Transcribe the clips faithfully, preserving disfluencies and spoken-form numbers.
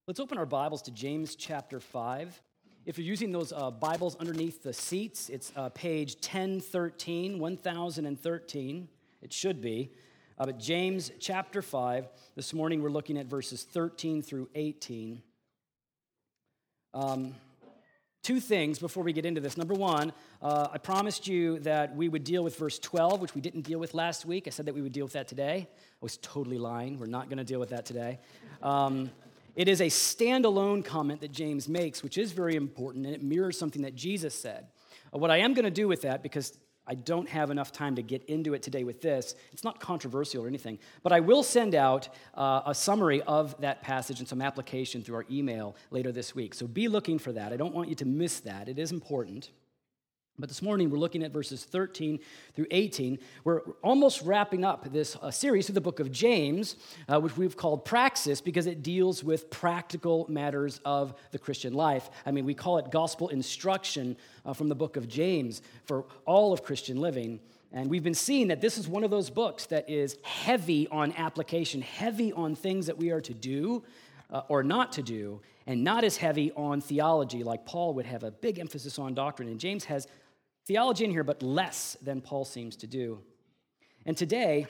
Let's open our Bibles to James chapter five. If you're using those uh, Bibles underneath the seats, it's uh, page ten thirteen, one thousand thirteen. It should be. Uh, but James chapter five, this morning we're looking at verses thirteen through eighteen. Um, two things before we get into this. Number one, uh, I promised you that we would deal with verse twelve, which we didn't deal with last week. I said that we would deal with that today. I was totally lying. We're not going to deal with that today. Um, It is a standalone comment that James makes, which is very important, and it mirrors something that Jesus said. Uh, what I am going to do with that, because I don't have enough time to get into it today with this, it's not controversial or anything, but I will send out uh, a summary of that passage and some application through our email later this week. So be looking for that. I don't want you to miss that. It is important. But this morning, we're looking at verses thirteen through eighteen. We're almost wrapping up this uh, series through the book of James, uh, which we've called Praxis, because it deals with practical matters of the Christian life. I mean, we call it gospel instruction uh, from the book of James for all of Christian living. And we've been seeing that this is one of those books that is heavy on application, heavy on things that we are to do uh, or not to do, and not as heavy on theology, like Paul would have a big emphasis on doctrine. And James has theology in here, but less than Paul seems to do. And today,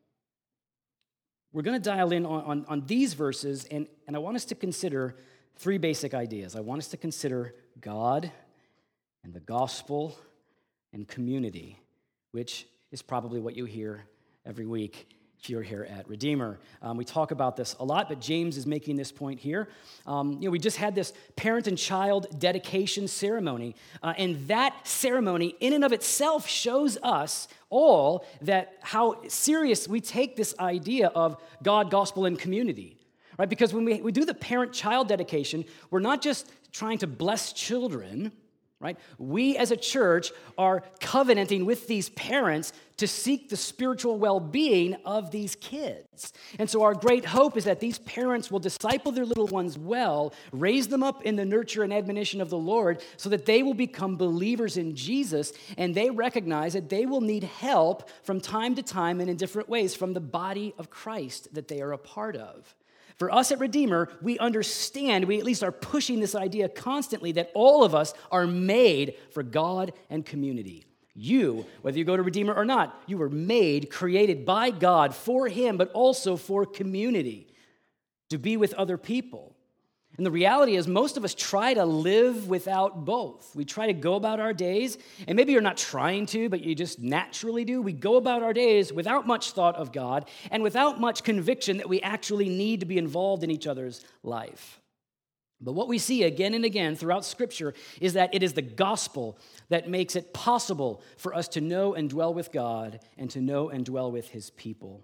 we're going to dial in on, on, on these verses, and, and I want us to consider three basic ideas. I want us to consider God and the gospel and community, which is probably what you hear every week if you're here at Redeemer. Um, we talk about this a lot, but James is making this point here. Um, you know, we just had this parent and child dedication ceremony, uh, and that ceremony in and of itself shows us all that how serious we take this idea of God, gospel, and community, right? Because when we, we do the parent-child dedication, we're not just trying to bless children, right? We as a church are covenanting with these parents to seek the spiritual well-being of these kids. And so our great hope is that these parents will disciple their little ones well, raise them up in the nurture and admonition of the Lord so that they will become believers in Jesus, and they recognize that they will need help from time to time and in different ways from the body of Christ that they are a part of. For us at Redeemer, we understand, we at least are pushing this idea constantly that all of us are made for God and community. You, whether you go to Redeemer or not, you were made, created by God for Him, but also for community, to be with other people. And the reality is most of us try to live without both. We try to go about our days, and maybe you're not trying to, but you just naturally do. We go about our days without much thought of God and without much conviction that we actually need to be involved in each other's life. But what we see again and again throughout Scripture is that it is the gospel that makes it possible for us to know and dwell with God and to know and dwell with His people.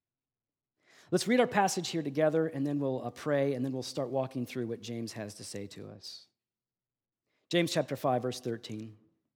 Let's read our passage here together, and then we'll uh, pray, and then we'll start walking through what James has to say to us. James chapter five, verse thirteen.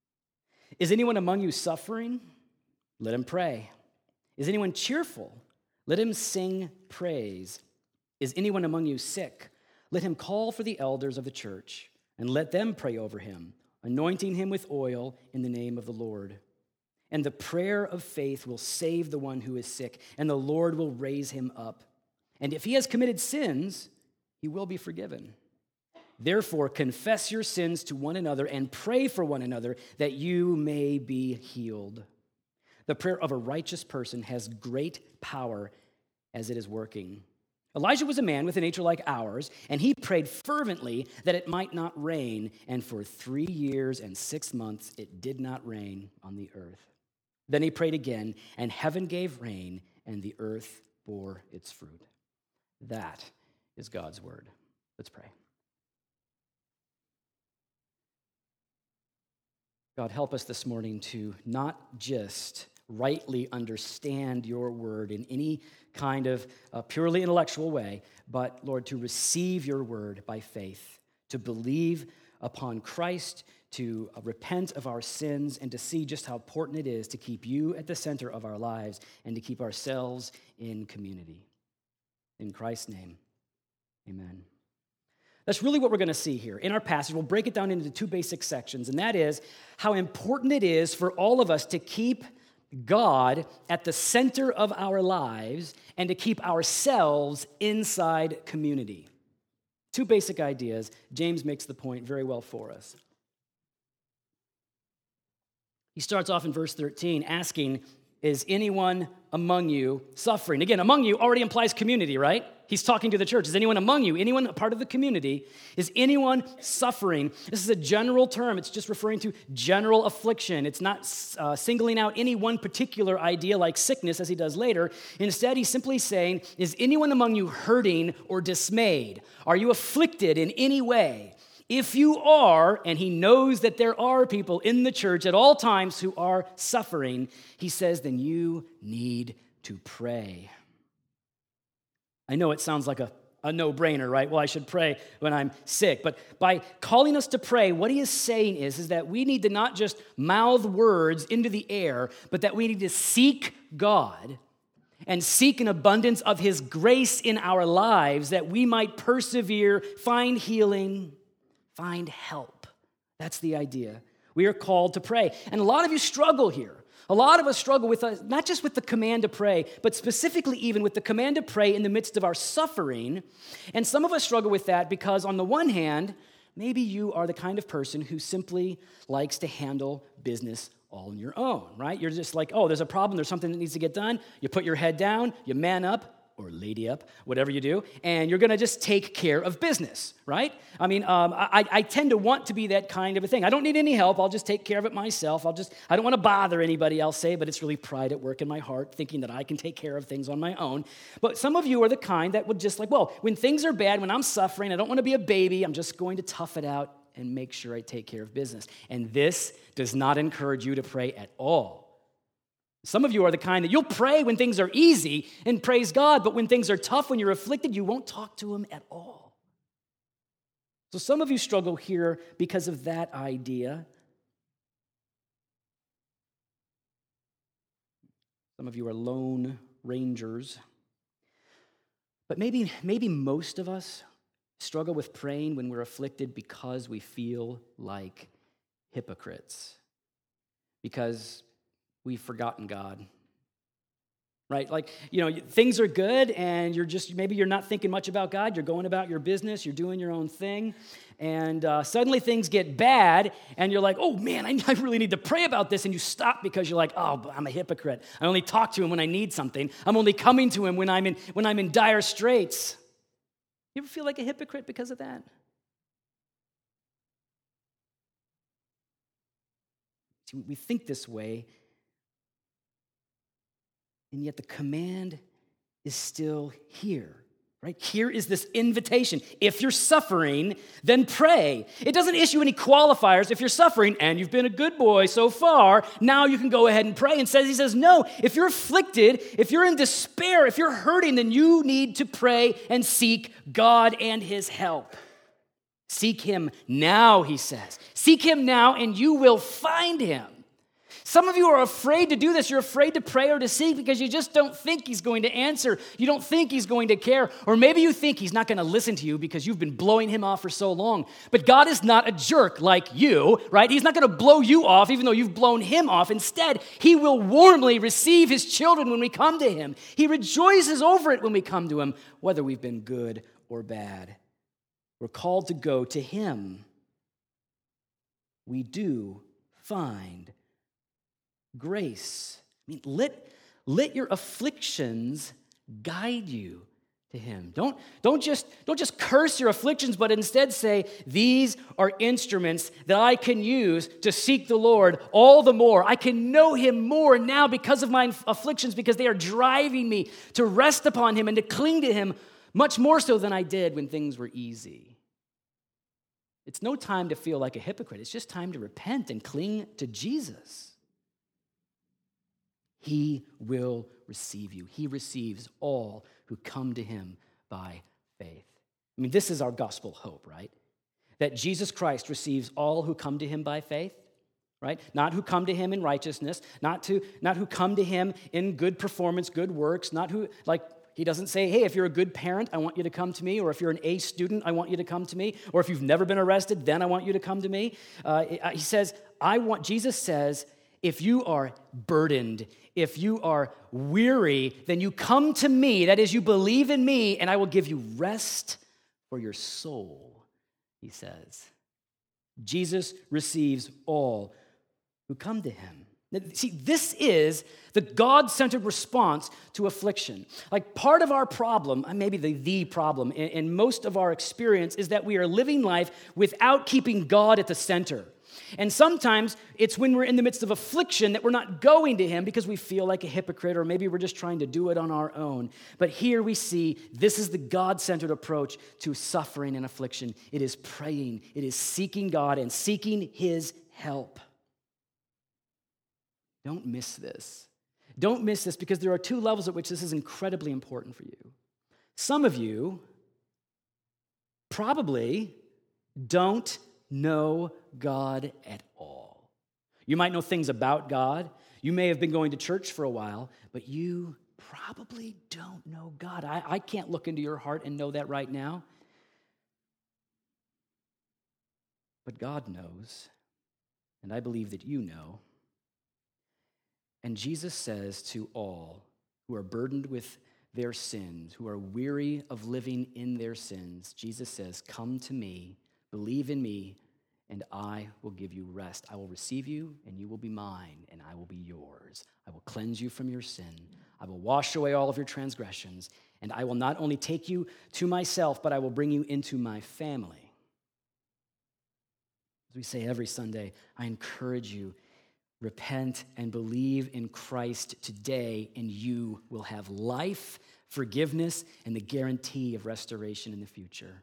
Is anyone among you suffering? Let him pray. Is anyone cheerful? Let him sing praise. Is anyone among you sick? Let him call for the elders of the church, and let them pray over him, anointing him with oil in the name of the Lord. And the prayer of faith will save the one who is sick, and the Lord will raise him up. And if he has committed sins, he will be forgiven. Therefore, confess your sins to one another and pray for one another that you may be healed. The prayer of a righteous person has great power as it is working. Elijah was a man with a nature like ours, and he prayed fervently that it might not rain, and for three years and six months it did not rain on the earth. Then he prayed again, and heaven gave rain, and the earth bore its fruit. That is God's word. Let's pray. God, help us this morning to not just rightly understand your word in any kind of uh, purely intellectual way, but, Lord, to receive your word by faith, to believe upon Christ, to repent of our sins, and to see just how important it is to keep you at the center of our lives and to keep ourselves in community. In Christ's name, amen. That's really what we're going to see here. In our passage, we'll break it down into two basic sections, and that is how important it is for all of us to keep God at the center of our lives and to keep ourselves inside community. Two basic ideas. James makes the point very well for us. He starts off in verse thirteen asking, is anyone among you suffering? Again, among you already implies community, right? He's talking to the church. Is anyone among you? Anyone a part of the community? Is anyone suffering? This is a general term. It's just referring to general affliction. It's not uh, singling out any one particular idea like sickness, as he does later. Instead, he's simply saying, is anyone among you hurting or dismayed? Are you afflicted in any way? If you are, and he knows that there are people in the church at all times who are suffering, he says, then you need to pray. I know it sounds like a, a no-brainer, right? Well, I should pray when I'm sick. But by calling us to pray, what he is saying is, is that we need to not just mouth words into the air, but that we need to seek God and seek an abundance of his grace in our lives that we might persevere, find healing, find help. That's the idea. We are called to pray. And a lot of you struggle here. A lot of us struggle with, uh, not just with the command to pray, but specifically even with the command to pray in the midst of our suffering. And some of us struggle with that because on the one hand, maybe you are the kind of person who simply likes to handle business all on your own, right? You're just like, oh, there's a problem, there's something that needs to get done. You put your head down, you man up, or lady up, whatever you do, and you're going to just take care of business, right? I mean, um, I, I tend to want to be that kind of a thing. I don't need any help. I'll just take care of it myself. I'll just, I don't want to bother anybody, I'll say, but it's really pride at work in my heart, thinking that I can take care of things on my own. But some of you are the kind that would just like, well, when things are bad, when I'm suffering, I don't want to be a baby. I'm just going to tough it out and make sure I take care of business. And this does not encourage you to pray at all. Some of you are the kind that you'll pray when things are easy and praise God, but when things are tough, when you're afflicted, you won't talk to him at all. So some of you struggle here because of that idea. Some of you are lone rangers. But maybe, maybe most of us struggle with praying when we're afflicted because we feel like hypocrites. Because we've forgotten God, right? Like, you know, things are good and you're just, maybe you're not thinking much about God. You're going about your business. You're doing your own thing. And uh, suddenly things get bad and you're like, oh man, I, I really need to pray about this. And you stop because you're like, oh, I'm a hypocrite. I only talk to him when I need something. I'm only coming to him when I'm in, when I'm in dire straits. You ever feel like a hypocrite because of that? See, we think this way. And yet the command is still here, right? Here is this invitation. If you're suffering, then pray. It doesn't issue any qualifiers. If you're suffering and you've been a good boy so far, now you can go ahead and pray. And says, he says, no, if you're afflicted, if you're in despair, if you're hurting, then you need to pray and seek God and his help. Seek him now, he says. Seek him now and you will find him. Some of you are afraid to do this. You're afraid to pray or to seek because you just don't think he's going to answer. You don't think he's going to care. Or maybe you think he's not going to listen to you because you've been blowing him off for so long. But God is not a jerk like you, right? He's not going to blow you off even though you've blown him off. Instead, he will warmly receive his children when we come to him. He rejoices over it when we come to him, whether we've been good or bad. We're called to go to him. We do find grace. I mean, let, let your afflictions guide you to him. Don't, don't, just, don't just curse your afflictions, but instead say, these are instruments that I can use to seek the Lord all the more. I can know him more now because of my afflictions, because they are driving me to rest upon him and to cling to him much more so than I did when things were easy. It's no time to feel like a hypocrite. It's just time to repent and cling to Jesus. He will receive you. He receives all who come to him by faith. I mean, this is our gospel hope, right? That Jesus Christ receives all who come to him by faith, right? Not who come to him in righteousness, not to not who come to him in good performance, good works, not who, like, he doesn't say, hey, if you're a good parent, I want you to come to me, or if you're an A student, I want you to come to me, or if you've never been arrested, then I want you to come to me. Uh, he says, I want, Jesus says, if you are burdened, if you are weary, then you come to me. That is, you believe in me, and I will give you rest for your soul, he says. Jesus receives all who come to him. See, this is the God-centered response to affliction. Like part of our problem, maybe the, the problem in, in most of our experience is that we are living life without keeping God at the center. And sometimes it's when we're in the midst of affliction that we're not going to him because we feel like a hypocrite, or maybe we're just trying to do it on our own. But here we see this is the God-centered approach to suffering and affliction. It is praying, it is seeking God and seeking his help. Don't miss this. Don't miss this, because there are two levels at which this is incredibly important for you. Some of you probably don't know God at all. You might know things about God. You may have been going to church for a while, but you probably don't know God. I, I can't look into your heart and know that right now. But God knows, and I believe that you know. And Jesus says to all who are burdened with their sins, who are weary of living in their sins, Jesus says, come to me, believe in me, and I will give you rest. I will receive you, and you will be mine, and I will be yours. I will cleanse you from your sin. I will wash away all of your transgressions, and I will not only take you to myself, but I will bring you into my family. As we say every Sunday, I encourage you, repent and believe in Christ today, and you will have life, forgiveness, and the guarantee of restoration in the future.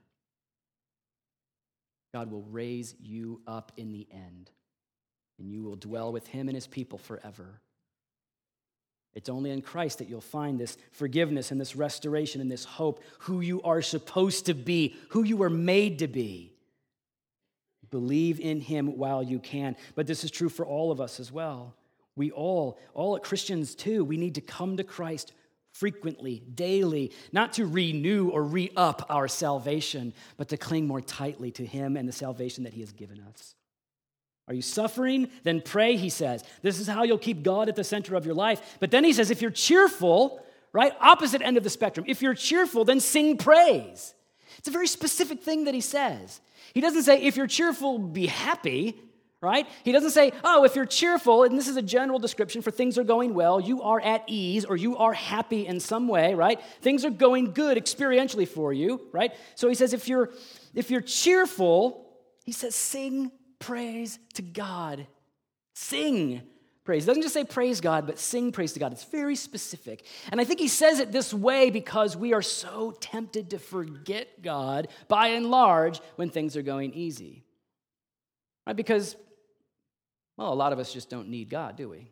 God will raise you up in the end, and you will dwell with him and his people forever. It's only in Christ that you'll find this forgiveness and this restoration and this hope, who you are supposed to be, who you were made to be. Believe in him while you can. But this is true for all of us as well. We all, all Christians too, we need to come to Christ frequently, daily, not to renew or re-up our salvation, but to cling more tightly to him and the salvation that he has given us. Are you suffering? Then pray, he says. This is how you'll keep God at the center of your life. But then he says, if you're cheerful, right, opposite end of the spectrum, if you're cheerful, then sing praise. It's a very specific thing that he says. He doesn't say, if you're cheerful, be happy, right? He doesn't say, oh, if you're cheerful, and this is a general description for things are going well, you are at ease, or you are happy in some way, right? Things are going good experientially for you, right? So he says, if you're, if you're cheerful, he says, sing praise to God. Sing praise. He doesn't just say praise God, but sing praise to God. It's very specific. And I think he says it this way because we are so tempted to forget God, by and large, when things are going easy. Right? Because, well, a lot of us just don't need God, do we?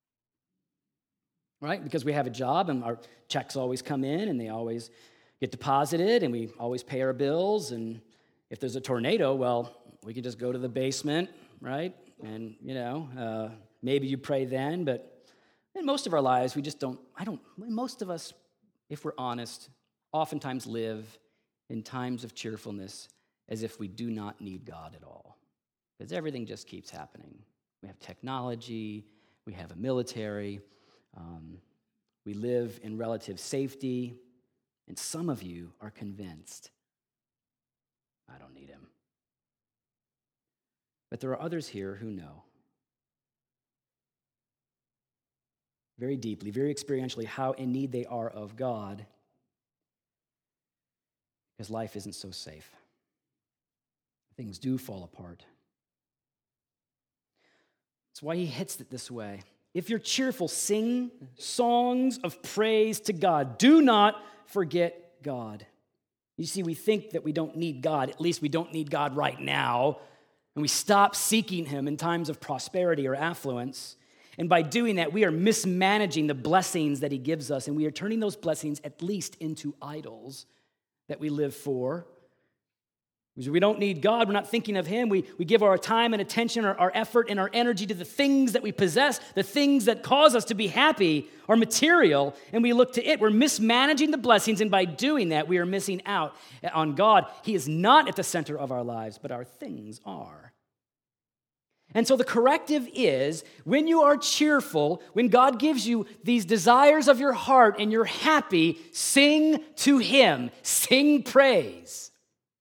Right? Because we have a job and our checks always come in and they always get deposited and we always pay our bills. And if there's a tornado, well, we can just go to the basement, right? And, you know, uh, maybe you pray then, but in most of our lives, we just don't, I don't, most of us, if we're honest, oftentimes live in times of cheerfulness as if we do not need God at all. Because everything just keeps happening. We have technology, we have a military, um, we live in relative safety, and some of you are convinced, I don't need him. But there are others here who know very deeply, very experientially, how in need they are of God, because life isn't so safe. Things do fall apart. That's why he hits it this way. If you're cheerful, sing songs of praise to God. Do not forget God. You see, we think that we don't need God. At least we don't need God right now. And we stop seeking him in times of prosperity or affluence. And by doing that, we are mismanaging the blessings that he gives us, and we are turning those blessings at least into idols that we live for. Because we don't need God, we're not thinking of him. We, we give our time and attention, our, our effort and our energy to the things that we possess, the things that cause us to be happy or material, and we look to it. We're mismanaging the blessings, and by doing that, we are missing out on God. He is not at the center of our lives, but our things are. And so the corrective is, when you are cheerful, when God gives you these desires of your heart and you're happy, sing to him, sing praise.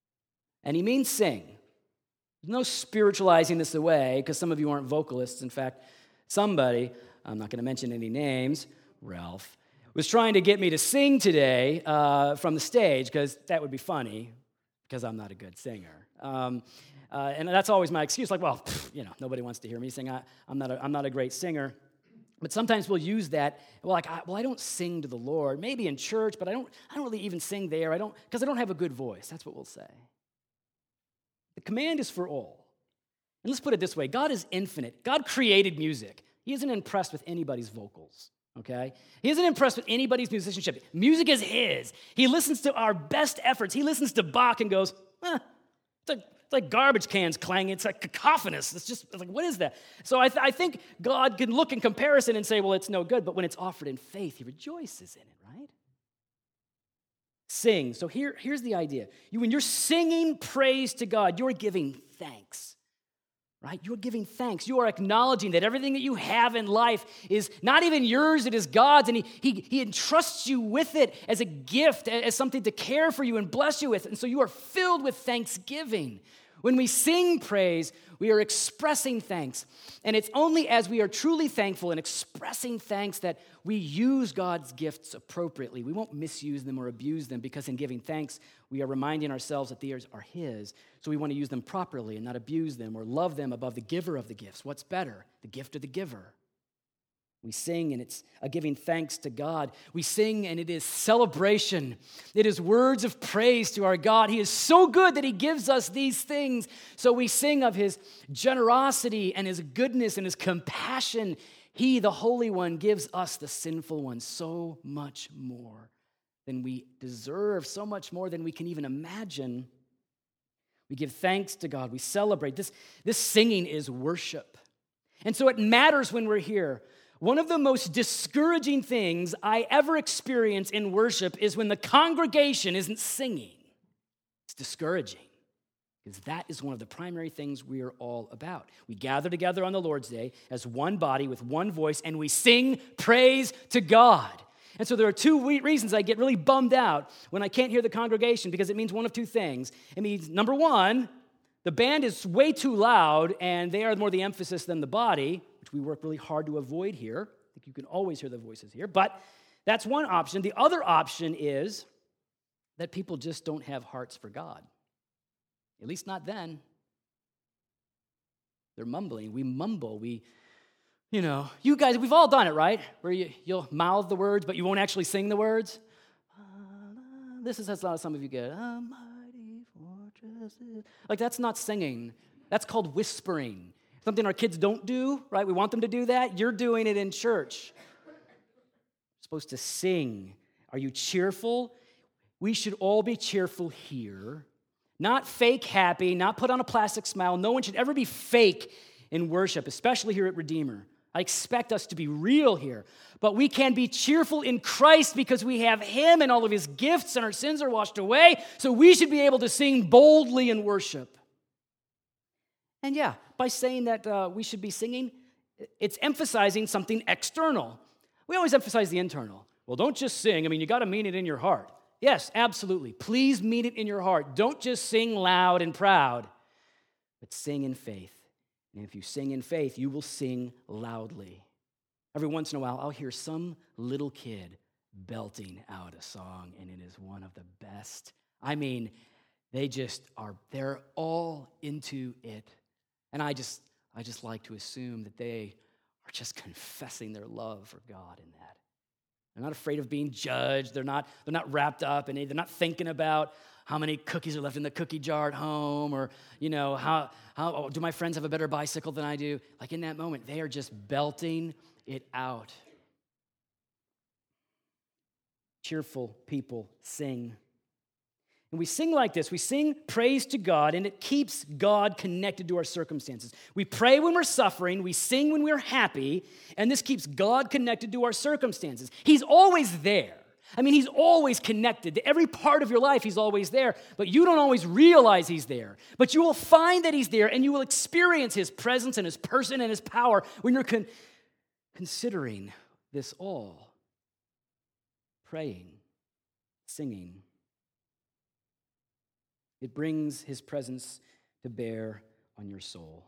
And he means sing. There's no spiritualizing this away, because some of you aren't vocalists. In fact, somebody, I'm not going to mention any names, Ralph, was trying to get me to sing today uh, from the stage, because that would be funny, because I'm not a good singer. Um, uh, and that's always my excuse, like, well, pff, you know, nobody wants to hear me sing. I, I'm not a, I'm not a great singer. But sometimes we'll use that, well, like, I, well, I don't sing to the Lord. Maybe in church, but I don't, I don't really even sing there. I don't, because I don't have a good voice. That's what we'll say. The command is for all. And let's put it this way. God is infinite. God created music. He isn't impressed with anybody's vocals, okay? He isn't impressed with anybody's musicianship. Music is his. He listens to our best efforts. He listens to Bach and goes, eh, it's like, it's like garbage cans clanging. It's like cacophonous. It's just it's like, what is that? So I, th- I think God can look in comparison and say, well, it's no good. But when it's offered in faith, he rejoices in it, right? Sing. So here, here's the idea. You, when you're singing praise to God, you're giving thanks, right? You're giving thanks. You are acknowledging that everything that you have in life is not even yours, it is God's, and he, he, he entrusts you with it as a gift, as something to care for you and bless you with. And so you are filled with thanksgiving. When we sing praise, we are expressing thanks. And it's only as we are truly thankful and expressing thanks that we use God's gifts appropriately. We won't misuse them or abuse them, because in giving thanks, we are reminding ourselves that they are his. So we want to use them properly and not abuse them or love them above the giver of the gifts. What's better, the gift or the giver? We sing, and it's a giving thanks to God. We sing, and it is celebration. It is words of praise to our God. He is so good that he gives us these things. So we sing of his generosity and his goodness and his compassion. He, the Holy One, gives us, the sinful one, so much more than we deserve, so much more than we can even imagine. We give thanks to God. We celebrate. This, this singing is worship. And so it matters when we're here. One of the most discouraging things I ever experience in worship is when the congregation isn't singing. It's discouraging, because that is one of the primary things we are all about. We gather together on the Lord's Day as one body with one voice, and we sing praise to God. And so there are two reasons I get really bummed out when I can't hear the congregation, because it means one of two things. It means, number one, the band is way too loud, and they are more the emphasis than the body, which we work really hard to avoid here. I think you can always hear the voices here. But that's one option. The other option is that people just don't have hearts for God. At least not then. They're mumbling. We mumble. We, you know, you guys, we've all done it, right? Where you, you'll mouth the words, but you won't actually sing the words. This is how some of you get. A mighty fortress is. Like, that's not singing. That's called whispering. Something our kids don't do, right? We want them to do that. You're doing it in church. You're supposed to sing. Are you cheerful? We should all be cheerful here. Not fake happy, not put on a plastic smile. No one should ever be fake in worship, especially here at Redeemer. I expect us to be real here. But we can be cheerful in Christ because we have him and all of his gifts, and our sins are washed away. So we should be able to sing boldly in worship. And yeah, by saying that uh, we should be singing, it's emphasizing something external. We always emphasize the internal. Well, don't just sing. I mean, you got to mean it in your heart. Yes, absolutely. Please mean it in your heart. Don't just sing loud and proud, but sing in faith. And if you sing in faith, you will sing loudly. Every once in a while, I'll hear some little kid belting out a song, and it is one of the best. I mean, they just are, they're all into it. And I just, I just like to assume that they are just confessing their love for God in that. They're not afraid of being judged. They're not, they're not wrapped up in it. They're not thinking about how many cookies are left in the cookie jar at home, or, you know, how, how oh, do my friends have a better bicycle than I do? Like, in that moment, they are just belting it out. Cheerful people sing. And we sing like this. We sing praise to God, and it keeps God connected to our circumstances. We pray when we're suffering. We sing when we're happy, and this keeps God connected to our circumstances. He's always there. I mean, he's always connected to every part of your life. He's always there, but you don't always realize he's there. But you will find that he's there, and you will experience his presence and his person and his power when you're con- considering this all. Praying, singing. It brings his presence to bear on your soul.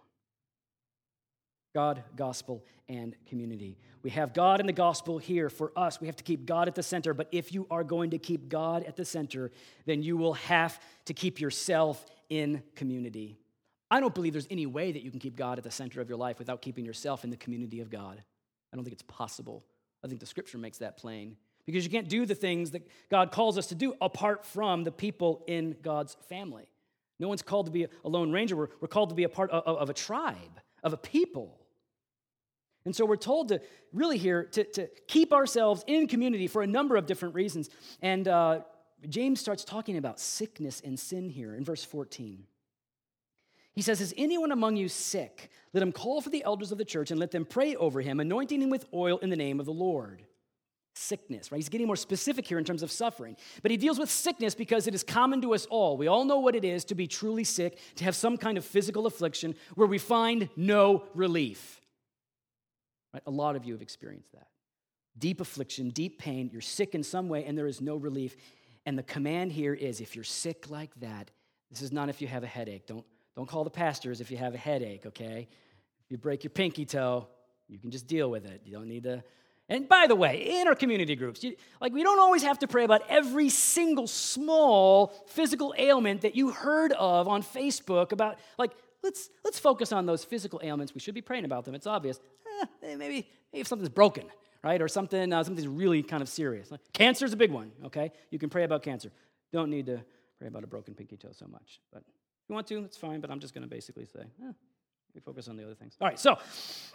God, gospel, and community. We have God and the gospel here for us. We have to keep God at the center. But if you are going to keep God at the center, then you will have to keep yourself in community. I don't believe there's any way that you can keep God at the center of your life without keeping yourself in the community of God. I don't think it's possible. I think the scripture makes that plain. Because you can't do the things that God calls us to do apart from the people in God's family. No one's called to be a lone ranger. We're, we're called to be a part of, of a tribe, of a people. And so we're told to really here to, to keep ourselves in community for a number of different reasons. And uh, James starts talking about sickness and sin here in verse fourteen. He says, is anyone among you sick? Let him call for the elders of the church and let them pray over him, anointing him with oil in the name of the Lord. Sickness, right? He's getting more specific here in terms of suffering. But he deals with sickness because it is common to us all. We all know what it is to be truly sick, to have some kind of physical affliction where we find no relief. Right? A lot of you have experienced that. Deep affliction, deep pain, you're sick in some way and there is no relief. And the command here is if you're sick like that, this is not if you have a headache. Don't, don't call the pastors if you have a headache, okay? If you break your pinky toe, you can just deal with it. You don't need to... And by the way, in our community groups, you, like we don't always have to pray about every single small physical ailment that you heard of on Facebook about, like, let's let's focus on those physical ailments. We should be praying about them. It's obvious. Eh, maybe, maybe if something's broken, right? Or something, uh, something's really kind of serious. Like, cancer's a big one, okay? You can pray about cancer. Don't need to pray about a broken pinky toe so much. But if you want to, that's fine, but I'm just going to basically say, eh, we focus on the other things. All right, so...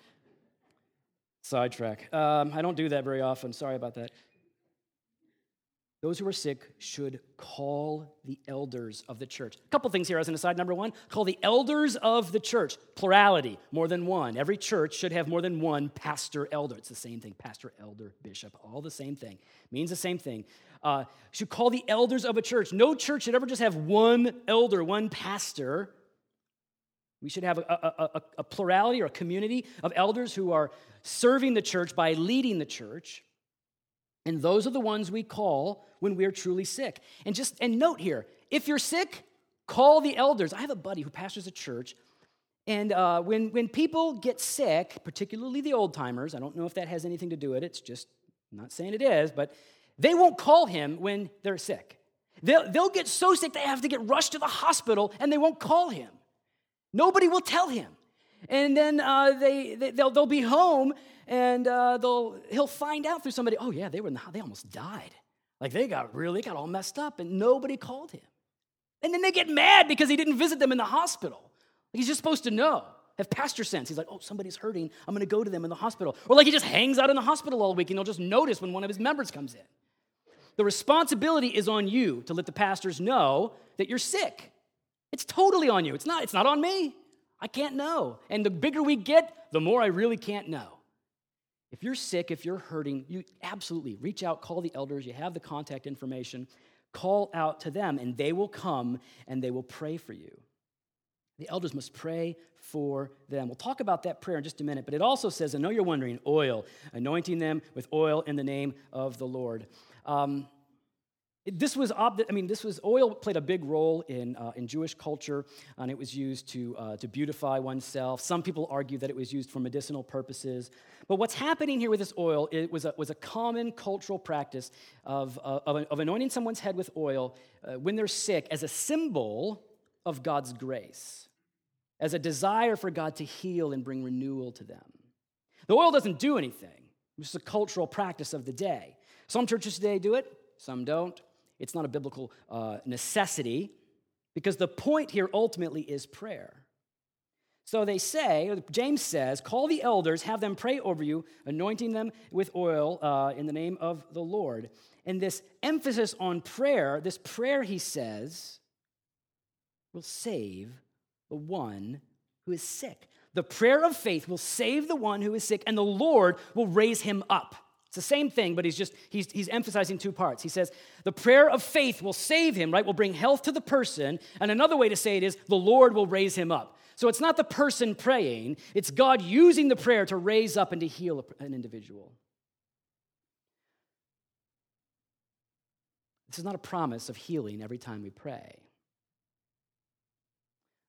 Sidetrack. Um, I don't do that very often. Sorry about that. Those who are sick should call the elders of the church. A couple things here as an aside. Number one, call the elders of the church. Plurality, more than one. Every church should have more than one pastor elder. It's the same thing. Pastor, elder, bishop, all the same thing. Means the same thing. Uh, should call the elders of a church. No church should ever just have one elder, one pastor. We should have a, a, a, a plurality or a community of elders who are serving the church by leading the church. And those are the ones we call when we're truly sick. And just and note here, if you're sick, call the elders. I have a buddy who pastors a church, and uh, when, when people get sick, particularly the old-timers, I don't know if that has anything to do with it, it's just, I'm not saying it is, but they won't call him when they're sick. They'll, they'll get so sick they have to get rushed to the hospital, and they won't call him. Nobody will tell him. And then uh, they, they, they'll, they'll be home, and uh, they'll he'll find out through somebody, oh, yeah, they were in the, they almost died. Like, they got really, got all messed up, and nobody called him. And then they get mad because he didn't visit them in the hospital. Like, he's just supposed to know, have pastor sense. He's like, oh, somebody's hurting. I'm going to go to them in the hospital. Or like he just hangs out in the hospital all week, and he'll just notice when one of his members comes in. The responsibility is on you to let the pastors know that you're sick. It's totally on you. It's not, it's not on me. I can't know. And the bigger we get, the more I really can't know. If you're sick, if you're hurting, you absolutely reach out, call the elders. You have the contact information. Call out to them, and they will come, and they will pray for you. The elders must pray for them. We'll talk about that prayer in just a minute, but it also says, I know you're wondering, oil, anointing them with oil in the name of the Lord. Um, This was, I mean, this was, oil played a big role in uh, in Jewish culture, and it was used to uh, to beautify oneself. Some people argue that it was used for medicinal purposes. But what's happening here with this oil, it was a, was a common cultural practice of, uh, of, of anointing someone's head with oil uh, when they're sick as a symbol of God's grace, as a desire for God to heal and bring renewal to them. The oil doesn't do anything. It's a cultural practice of the day. Some churches today do it, some don't. It's not a biblical uh, necessity because the point here ultimately is prayer. So they say, James says, call the elders, have them pray over you, anointing them with oil uh, in the name of the Lord. And this emphasis on prayer, this prayer, he says, will save the one who is sick. The prayer of faith will save the one who is sick, and the Lord will raise him up. It's the same thing, but he's just, he's, he's emphasizing two parts. He says, the prayer of faith will save him, right? Will bring health to the person. And another way to say it is, the Lord will raise him up. So it's not the person praying, it's God using the prayer to raise up and to heal an individual. This is not a promise of healing every time we pray.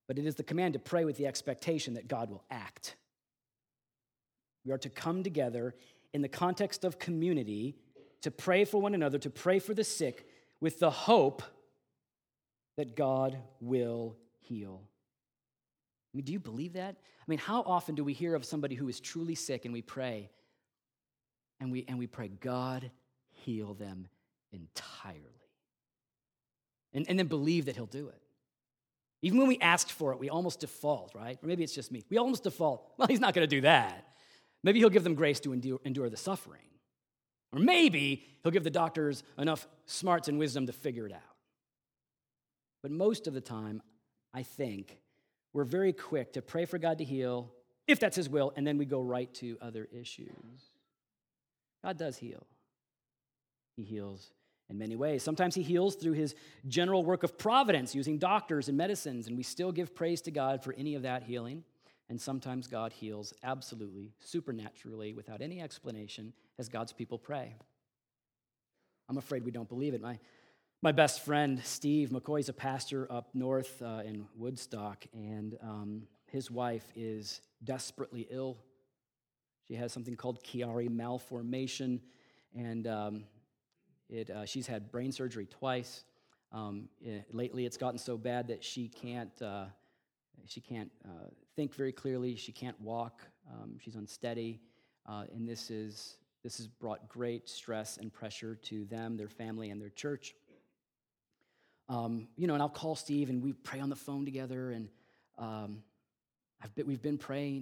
but it is the command to pray with the expectation that God will act. We are to come together in the context of community to pray for one another, to pray for the sick, with the hope that God will heal. I mean, do you believe that? I mean, how often do we hear of somebody who is truly sick and we pray, and we and we pray, God, heal them entirely. And, and then believe that he'll do it. Even when we asked for it, we almost default, right? Or maybe it's just me. We almost default, well, he's not going to do that. Maybe he'll give them grace to endure, endure the suffering. Or maybe he'll give the doctors enough smarts and wisdom to figure it out. But most of the time, I think, we're very quick to pray for God to heal, if that's his will, and then we go right to other issues. God does heal. He heals in many ways. Sometimes he heals through his general work of providence, using doctors and medicines, and we still give praise to God for any of that healing. And sometimes God heals absolutely, supernaturally, without any explanation, as God's people pray. I'm afraid we don't believe it. My, my best friend, Steve McCoy, is a pastor up north uh, in Woodstock, and um, his wife is desperately ill. She has something called Chiari malformation, and um, it, uh, she's had brain surgery twice. Um, it, lately, it's gotten so bad that she can't uh, she can't uh, think very clearly. She can't walk. Um, she's unsteady, uh, and this is this has brought great stress and pressure to them, their family, and their church. Um, you know, and I'll call Steve, and we pray on the phone together, and um, I've been, we've been praying.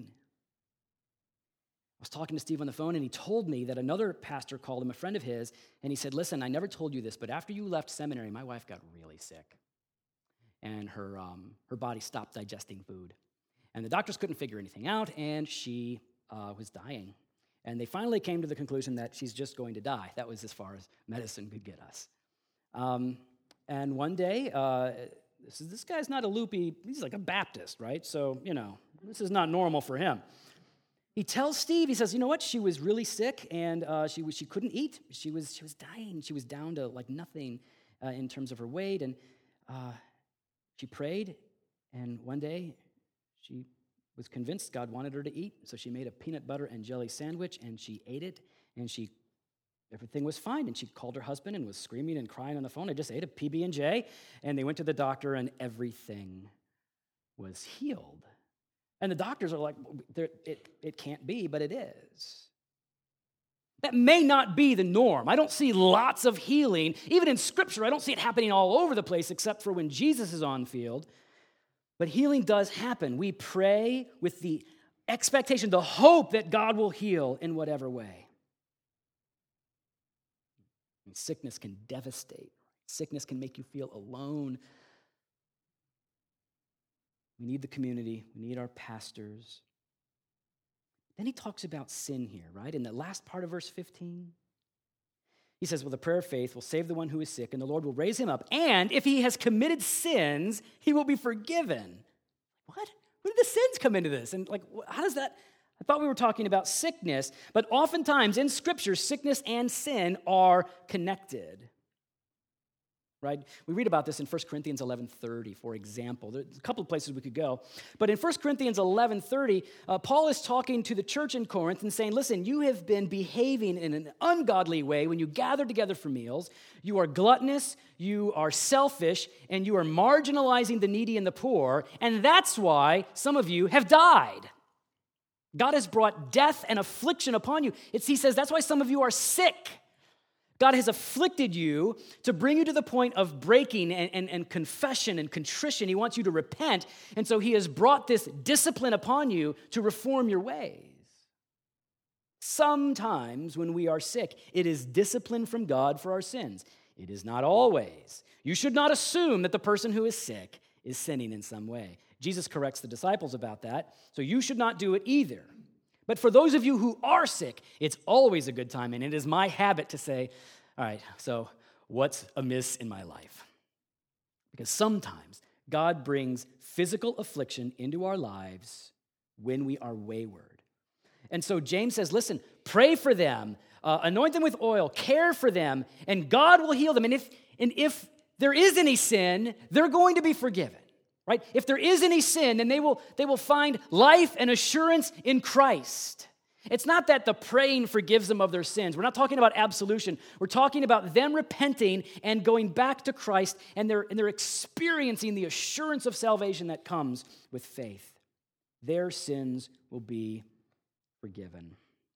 I was talking to Steve on the phone, and he told me that another pastor called him, a friend of his, and he said, listen, I never told you this, but after you left seminary, my wife got really sick, and her um, her body stopped digesting food. And the doctors couldn't figure anything out, and she uh, was dying. And they finally came to the conclusion that she's just going to die. That was as far as medicine could get us. Um, and one day, uh, this, is, this guy's not a loopy, he's like a Baptist, right? So, you know, this is not normal for him. He tells Steve, he says, you know what, she was really sick, and uh, she was, she couldn't eat. She was she was dying. She was down to like nothing uh, in terms of her weight, and uh, she prayed, and one day she was convinced God wanted her to eat, so she made a peanut butter and jelly sandwich, and she ate it, and she everything was fine, and she called her husband and was screaming and crying on the phone. I just ate a P B and J, and they went to the doctor, and everything was healed. And the doctors are like, it, it can't be, but it is. That may not be the norm. I don't see lots of healing. Even in Scripture, I don't see it happening all over the place except for when Jesus is on field. But healing does happen. We pray with the expectation, the hope that God will heal in whatever way. And sickness can devastate. Sickness can make you feel alone. We need the community. We need our pastors. Then he talks about sin here, right? In the last part of verse fifteen, he says, well, the prayer of faith will save the one who is sick, and the Lord will raise him up. And if he has committed sins, he will be forgiven. What? Where did the sins come into this? And like, how does that? I thought we were talking about sickness, but oftentimes in Scripture, sickness and sin are connected. Right? We read about this in First Corinthians eleven thirty, for example. There's a couple of places we could go. But in First Corinthians eleven thirty, uh, Paul is talking to the church in Corinth and saying, listen, you have been behaving in an ungodly way when you gather together for meals. You are gluttonous, you are selfish, and you are marginalizing the needy and the poor. And that's why some of you have died. God has brought death and affliction upon you. It's, he says that's why some of you are sick. God has afflicted you to bring you to the point of breaking and, and, and confession and contrition. He wants you to repent. And so he has brought this discipline upon you to reform your ways. Sometimes when we are sick, it is discipline from God for our sins. It is not always. You should not assume that the person who is sick is sinning in some way. Jesus corrects the disciples about that, so you should not do it either. But for those of you who are sick, it's always a good time, and it is my habit to say, all right, so what's amiss in my life? Because sometimes God brings physical affliction into our lives when we are wayward. And so James says, listen, pray for them, uh, anoint them with oil, care for them, and God will heal them. And if, and if there is any sin, they're going to be forgiven. right? If there is any sin, then they will, they will find life and assurance in Christ. It's not that the praying forgives them of their sins. We're not talking about absolution. We're talking about them repenting and going back to Christ, and they're, and they're experiencing the assurance of salvation that comes with faith. Their sins will be forgiven.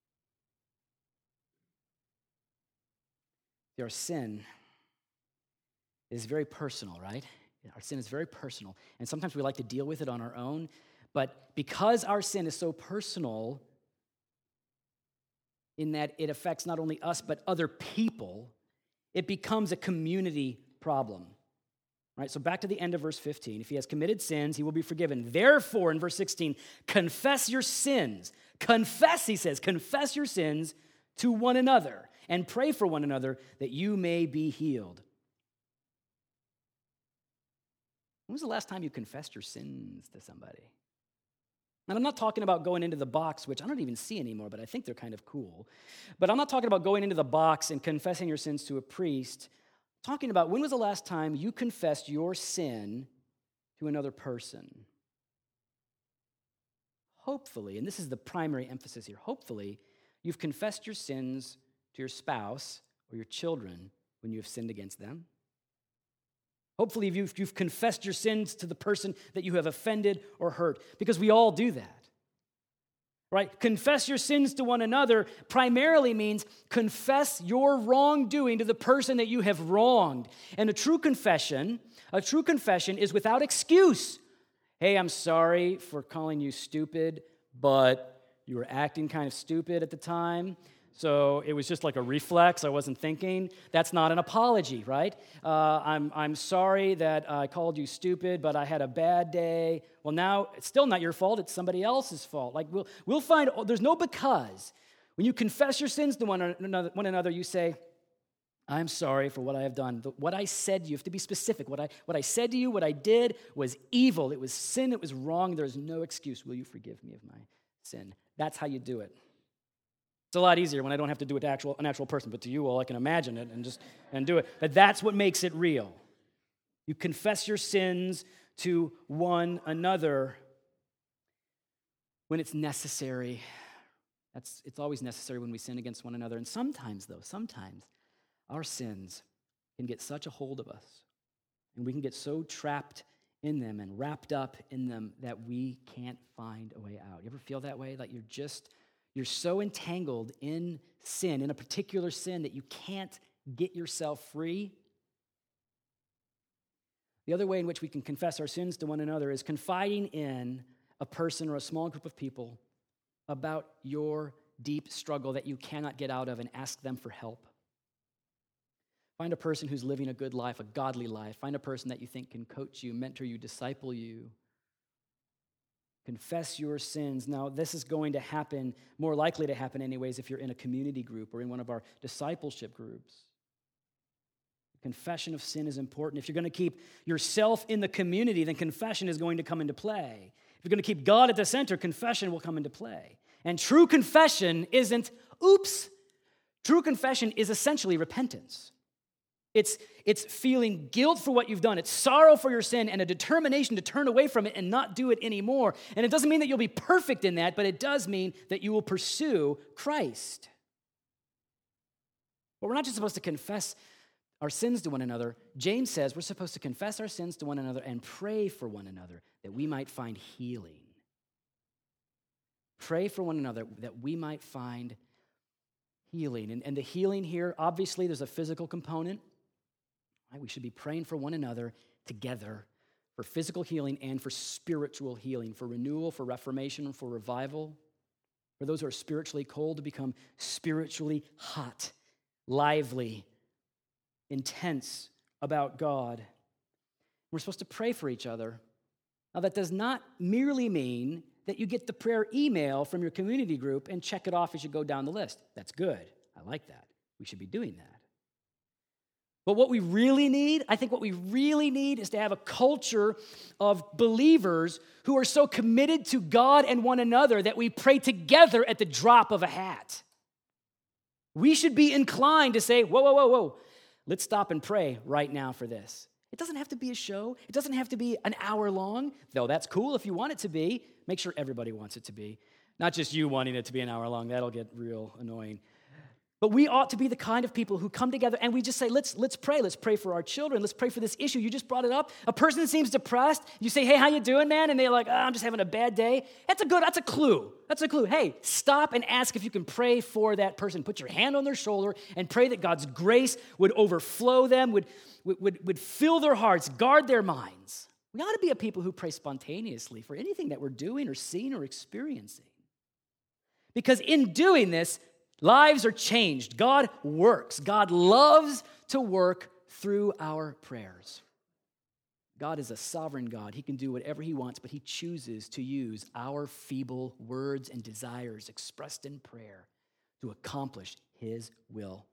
Our sin is very personal, right? Our sin is very personal, and sometimes we like to deal with it on our own, but because our sin is so personal in that it affects not only us but other people, it becomes a community problem. Right? So back to the end of verse fifteen. If he has committed sins, he will be forgiven. Therefore, in verse sixteen, confess your sins. Confess, he says, confess your sins to one another and pray for one another that you may be healed. When was the last time you confessed your sins to somebody? And I'm not talking about going into the box, which I don't even see anymore, but I think they're kind of cool. But I'm not talking about going into the box and confessing your sins to a priest. I'm talking about when was the last time you confessed your sin to another person? Hopefully, and this is the primary emphasis here, hopefully, you've confessed your sins to your spouse or your children when you have sinned against them. Hopefully, you've, you've confessed your sins to the person that you have offended or hurt, because we all do that, right? Confess your sins to one another primarily means confess your wrongdoing to the person that you have wronged. And a true confession, a true confession is without excuse. Hey, I'm sorry for calling you stupid, but you were acting kind of stupid at the time. So it was just like a reflex. I wasn't thinking. That's not an apology, right? Uh, I'm I'm sorry that I called you stupid, but I had a bad day. Well, now it's still not your fault. It's somebody else's fault. Like we'll we'll find there's no because. When you confess your sins to one another, one another, you say, "I'm sorry for what I have done. What I said, you have to be specific. What I what I said to you, what I did was evil. It was sin. It was wrong. There's no excuse. Will you forgive me of my sin?" That's how you do it. It's a lot easier when I don't have to do it to actual, an actual person, but to you all, I can imagine it and just and do it. But that's what makes it real. You confess your sins to one another when it's necessary. That's it's always necessary when we sin against one another. And sometimes, though, sometimes our sins can get such a hold of us, and we can get so trapped in them and wrapped up in them that we can't find a way out. You ever feel that way? Like you're just You're so entangled in sin, in a particular sin, that you can't get yourself free. The other way in which we can confess our sins to one another is confiding in a person or a small group of people about your deep struggle that you cannot get out of and ask them for help. Find a person who's living a good life, a godly life. Find a person that you think can coach you, mentor you, disciple you. Confess your sins. Now, this is going to happen, more likely to happen anyways, if you're in a community group or in one of our discipleship groups. Confession of sin is important. If you're going to keep yourself in the community, then confession is going to come into play. If you're going to keep God at the center, confession will come into play. And true confession isn't, oops. True confession is essentially repentance. It's, it's feeling guilt for what you've done. It's sorrow for your sin and a determination to turn away from it and not do it anymore. And it doesn't mean that you'll be perfect in that, but it does mean that you will pursue Christ. But we're not just supposed to confess our sins to one another. James says we're supposed to confess our sins to one another and pray for one another that we might find healing. Pray for one another that we might find healing. And, and the healing here, obviously, there's a physical component. We should be praying for one another together for physical healing and for spiritual healing, for renewal, for reformation, for revival, for those who are spiritually cold to become spiritually hot, lively, intense about God. We're supposed to pray for each other. Now, that does not merely mean that you get the prayer email from your community group and check it off as you go down the list. That's good. I like that. We should be doing that. But what we really need, I think what we really need is to have a culture of believers who are so committed to God and one another that we pray together at the drop of a hat. We should be inclined to say, whoa, whoa, whoa, whoa, let's stop and pray right now for this. It doesn't have to be a show. It doesn't have to be an hour long, though that's cool if you want it to be. Make sure everybody wants it to be. Not just you wanting it to be an hour long. That'll get real annoying. But we ought to be the kind of people who come together and we just say, let's, let's pray. Let's pray for our children. Let's pray for this issue. You just brought it up. A person seems depressed. You say, hey, how you doing, man? And they're like, oh, I'm just having a bad day. That's a good, that's a clue. That's a clue. Hey, stop and ask if you can pray for that person. Put your hand on their shoulder and pray that God's grace would overflow them, would, would, would fill their hearts, guard their minds. We ought to be a people who pray spontaneously for anything that we're doing or seeing or experiencing. Because in doing this, lives are changed. God works. God loves to work through our prayers. God is a sovereign God. He can do whatever he wants, but he chooses to use our feeble words and desires expressed in prayer to accomplish his will.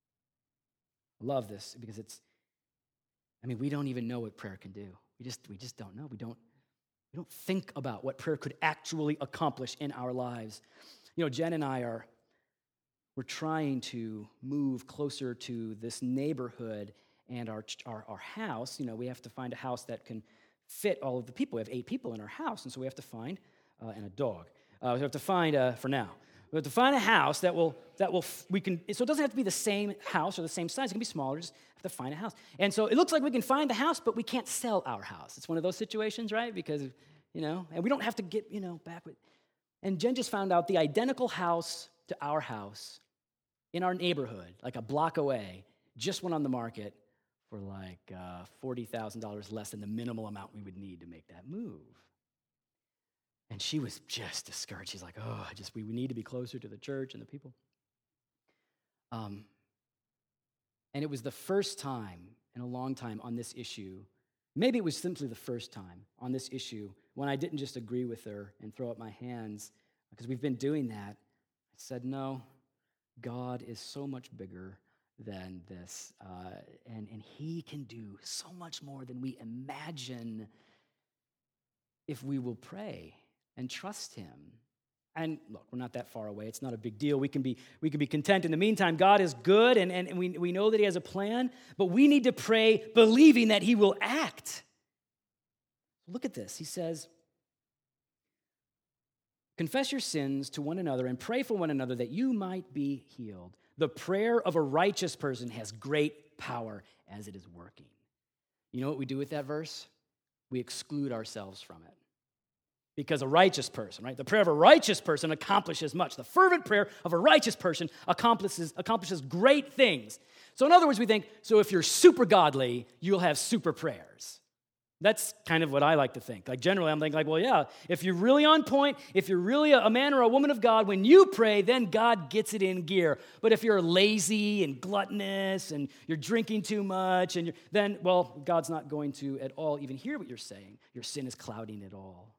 I love this because it's, I mean, we don't even know what prayer can do. We just, we just don't know. We don't, we don't think about what prayer could actually accomplish in our lives. You know, Jen and I are We're trying to move closer to this neighborhood and our, our our house. You know, we have to find a house that can fit all of the people. We have eight people in our house, and so we have to find, uh, and a dog. Uh, we have to find, uh, for now, we have to find a house that will, that will, we can, so it doesn't have to be the same house or the same size. It can be smaller, just have to find a house. And so it looks like we can find the house, but we can't sell our house. It's one of those situations, right? Because, you know, and we don't have to get, you know, back with, and Jen just found out the identical house to our house in our neighborhood, like a block away, just went on the market for like uh, forty thousand dollars less than the minimal amount we would need to make that move. And she was just discouraged. She's like, oh, I just we, we need to be closer to the church and the people. Um, and it was the first time in a long time on this issue, maybe it was simply the first time on this issue, when I didn't just agree with her and throw up my hands, because we've been doing that. I said, no, God is so much bigger than this, uh, and, and he can do so much more than we imagine if we will pray and trust him. And look, we're not that far away. It's not a big deal. We can be, we can be content. In the meantime, God is good, and, and we, we know that he has a plan, but we need to pray believing that he will act. Look at this. He says, confess your sins to one another and pray for one another that you might be healed. The prayer of a righteous person has great power as it is working. You know what we do with that verse? We exclude ourselves from it. Because a righteous person, right? The prayer of a righteous person accomplishes much. The fervent prayer of a righteous person accomplishes, accomplishes great things. So in other words, we think, so if you're super godly, you'll have super prayers. That's kind of what I like to think. Like generally, I'm thinking like, well, yeah, if you're really on point, if you're really a man or a woman of God, when you pray, then God gets it in gear. But if you're lazy and gluttonous and you're drinking too much, and you're, then, well, God's not going to at all even hear what you're saying. Your sin is clouding it all.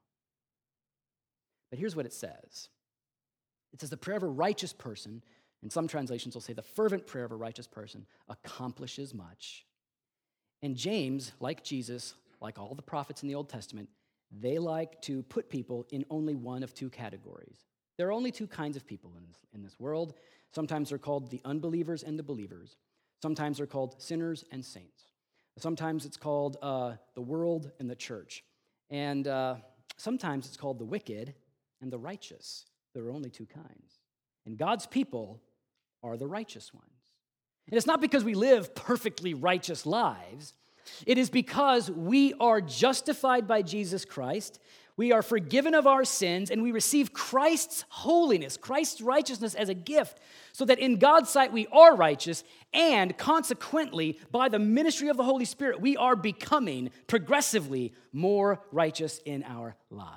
But here's what it says. It says the prayer of a righteous person, and some translations will say the fervent prayer of a righteous person accomplishes much. And James, like Jesus, like all the prophets in the Old Testament, they like to put people in only one of two categories. There are only two kinds of people in this, in this world. Sometimes they're called the unbelievers and the believers. Sometimes they're called sinners and saints. Sometimes it's called uh, the world and the church. And uh, sometimes it's called the wicked and the righteous. There are only two kinds. And God's people are the righteous ones. And it's not because we live perfectly righteous lives. It is because we are justified by Jesus Christ, we are forgiven of our sins, and we receive Christ's holiness, Christ's righteousness as a gift, so that in God's sight we are righteous, and consequently, by the ministry of the Holy Spirit, we are becoming progressively more righteous in our lives.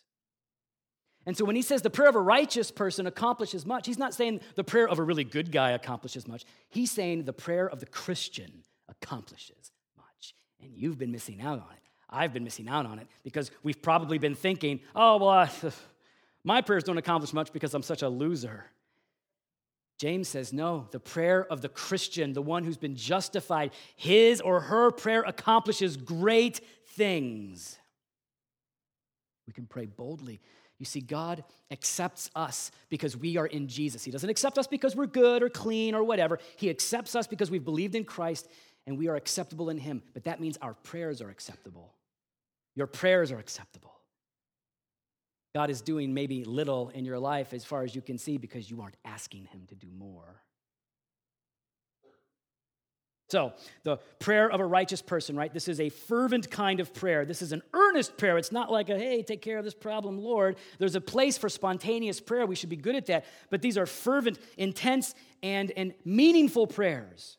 And so when he says the prayer of a righteous person accomplishes much, he's not saying the prayer of a really good guy accomplishes much. He's saying the prayer of the Christian accomplishes much. And you've been missing out on it. I've been missing out on it because we've probably been thinking, oh, well, uh, my prayers don't accomplish much because I'm such a loser. James says, no, the prayer of the Christian, the one who's been justified, his or her prayer accomplishes great things. We can pray boldly. You see, God accepts us because we are in Jesus. He doesn't accept us because we're good or clean or whatever. He accepts us because we've believed in Christ, and we are acceptable in him. But that means our prayers are acceptable. Your prayers are acceptable. God is doing maybe little in your life as far as you can see because you aren't asking him to do more. So, the prayer of a righteous person, right? This is a fervent kind of prayer. This is an earnest prayer. It's not like a, hey, take care of this problem, Lord. There's a place for spontaneous prayer. We should be good at that. But these are fervent, intense, and, and meaningful prayers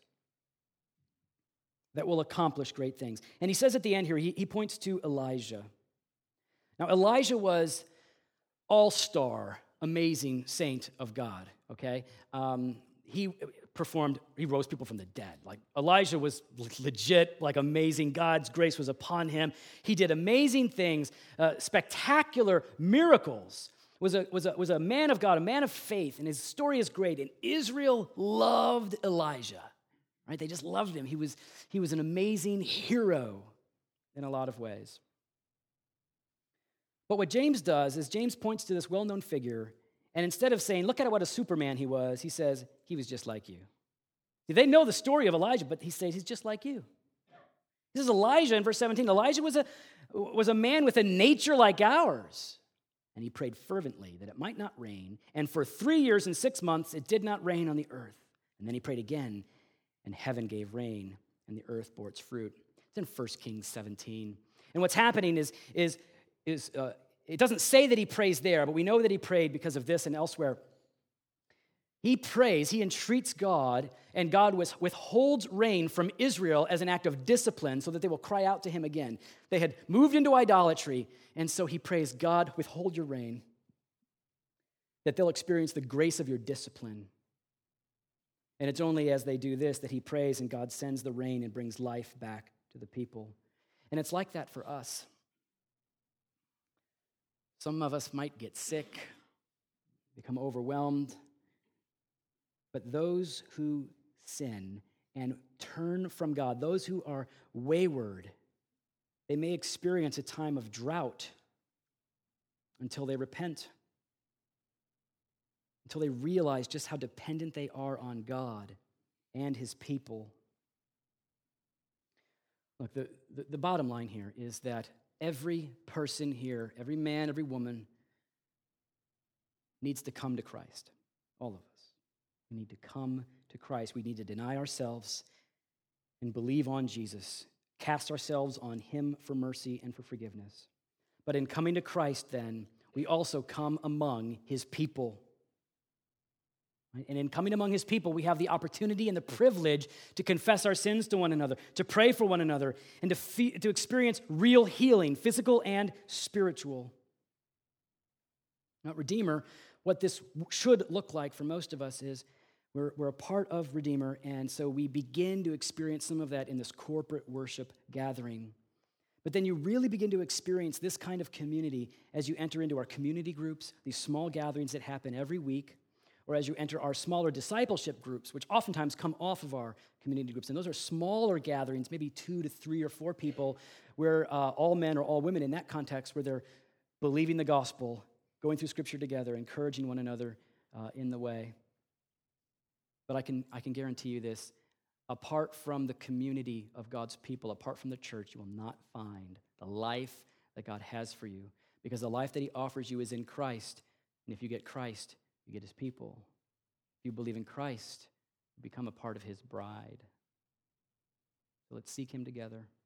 that will accomplish great things. And he says at the end here, he, he points to Elijah. Now, Elijah was all-star, amazing saint of God, okay? Um, he performed, he rose people from the dead. Like, Elijah was legit, like, amazing. God's grace was upon him. He did amazing things, uh, spectacular miracles. Was a, was, a, was a man of God, a man of faith, and his story is great. And Israel loved Elijah, right? They just loved him. He was, he was an amazing hero in a lot of ways. But what James does is James points to this well-known figure, and instead of saying, look at what a Superman he was, he says, he was just like you. See, they know the story of Elijah, but he says he's just like you. This is Elijah in verse seventeen. Elijah was a, was a man with a nature like ours, and he prayed fervently that it might not rain, and for three years and six months it did not rain on the earth. And then he prayed again, and heaven gave rain, and the earth bore its fruit. It's in First Kings seventeen. And what's happening is, is is uh, it doesn't say that he prays there, but we know that he prayed because of this and elsewhere. He prays, he entreats God, and God withholds rain from Israel as an act of discipline so that they will cry out to him again. They had moved into idolatry, and so he prays, God, withhold your rain, that they'll experience the grace of your discipline. And it's only as they do this that he prays and God sends the rain and brings life back to the people. And it's like that for us. Some of us might get sick, become overwhelmed, but those who sin and turn from God, those who are wayward, they may experience a time of drought until they repent, until they realize just how dependent they are on God and his people. Look, the, the, the bottom line here is that every person here, every man, every woman needs to come to Christ. All of us. We need to come to Christ. We need to deny ourselves and believe on Jesus. Cast ourselves on him for mercy and for forgiveness. But in coming to Christ, then, we also come among his people. And in coming among his people, we have the opportunity and the privilege to confess our sins to one another, to pray for one another, and to, fe- to experience real healing, physical and spiritual. Now, Redeemer, what this should look like for most of us is we're, we're a part of Redeemer, and so we begin to experience some of that in this corporate worship gathering. But then you really begin to experience this kind of community as you enter into our community groups, these small gatherings that happen every week, or as you enter our smaller discipleship groups, which oftentimes come off of our community groups. And those are smaller gatherings, maybe two to three or four people, where uh, all men or all women in that context, where they're believing the gospel, going through Scripture together, encouraging one another uh, in the way. But I can, I can guarantee you this, apart from the community of God's people, apart from the church, you will not find the life that God has for you, because the life that he offers you is in Christ. And if you get Christ, you get his people. If you believe in Christ, you become a part of his bride. So let's seek him together.